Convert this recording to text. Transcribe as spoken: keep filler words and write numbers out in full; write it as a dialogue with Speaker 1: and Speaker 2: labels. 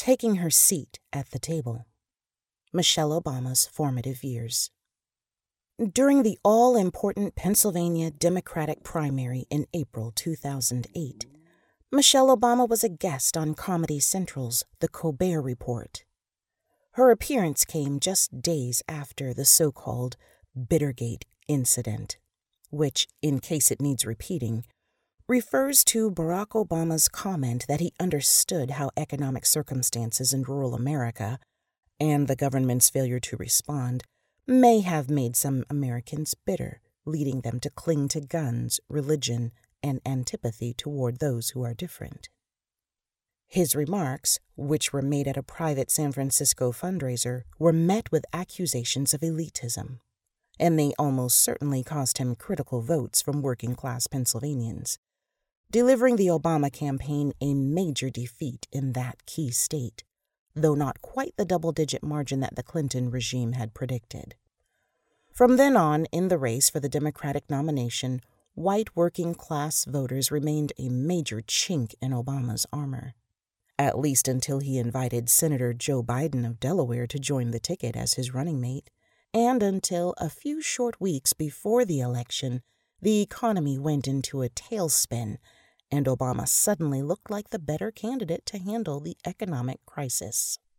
Speaker 1: taking her seat at the table. Michelle Obama's formative years. During the all-important Pennsylvania Democratic primary in April two thousand eight, Michelle Obama was a guest on Comedy Central's The Colbert Report. Her appearance came just days after the so-called Bittergate incident, which, in case it needs repeating, refers to Barack Obama's comment that he understood how economic circumstances in rural America and the government's failure to respond may have made some Americans bitter, leading them to cling to guns, religion, and antipathy toward those who are different. His remarks, which were made at a private San Francisco fundraiser, were met with accusations of elitism, and they almost certainly cost him critical votes from working-class Pennsylvanians, delivering the Obama campaign a major defeat in that key state, though not quite the double-digit margin that the Clinton regime had predicted. From then on, in the race for the Democratic nomination, white working-class voters remained a major chink in Obama's armor, at least until he invited Senator Joe Biden of Delaware to join the ticket as his running mate, and until a few short weeks before the election, the economy went into a tailspin, and Obama suddenly looked like the better candidate to handle the economic crisis.